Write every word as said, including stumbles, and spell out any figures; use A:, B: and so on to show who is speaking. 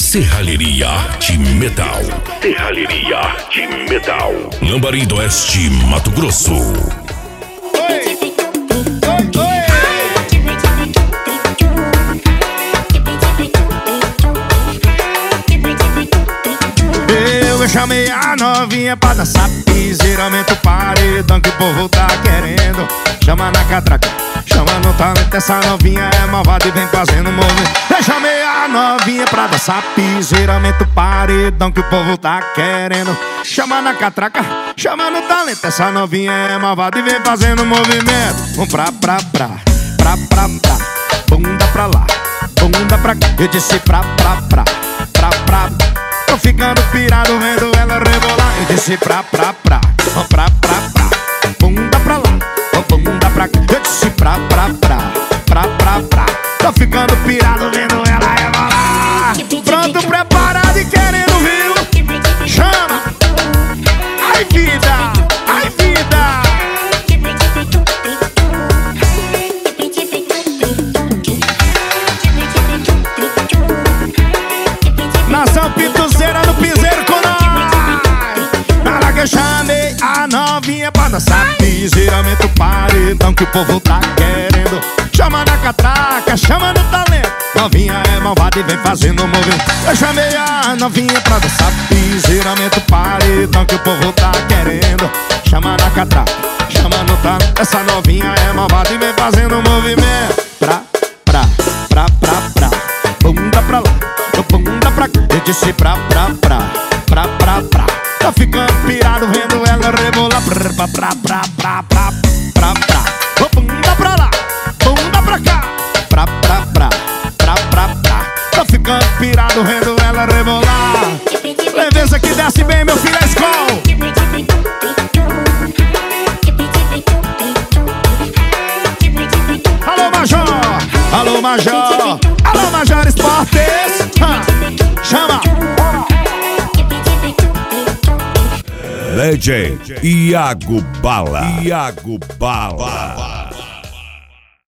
A: Serralheria Arte Metal. Serralheria Arte Metal. Lambari do Oeste, Mato Grosso.
B: Eu chamei a novinha pra dançar piseramento, paredão que o povo tá querendo. Chama na catraca, chama no talento, essa novinha é malvada e vem fazendo movimento. Eu chamei a novinha pra dançar piseramento, paredão que o povo tá querendo. Chama na catraca, chama no talento, essa novinha é malvada e vem fazendo movimento. Um pra pra pra, pra pra pra, bunda pra lá, bunda pra cá. Eu disse pra pra pra, pra pra. Tô ficando pirado vendo ela rebolar. Eu disse pra pra pra, ó pra pra pra, bunda pra lá, ó bunda pra cá. Eu disse pra pra pra, pra pra pra. Tô ficando pirado vendo ela rebolar. Pronto, preparado e querendo, viu? Chama! Ai vida, ai vida. Nação Pituzeira no piseiro com nós. Na hora que eu chamei a novinha pra dançar piseramento, paredão que o povo tá querendo. Chama na catraca, chama no talento, novinha é malvada e vem fazendo movimento. Eu chamei a novinha pra dançar piseramento, paredão que o povo tá querendo. Chama na catraca, chama no talento, essa novinha é malvada e vem fazendo movimento. Pra, pra, pra, pra, pra, bunda pra lá, bunda pra cá. Eu disse pra, pra, pra, pra, pra, pra. Tô ficando pirado vendo ela rebolar. Pra, pra, pra, pra, pra, pra, pra, pra. Bunda pra lá, bunda pra cá. Pra, pra, pra, pra, pra, pra. Tô ficando pirado vendo ela rebolar. Leveza que desce bem, meu filho, é escola. Alô, Major, alô, Major, alô, Major Esportes. Chama!
A: Legend Iago Bala. Iago Bala.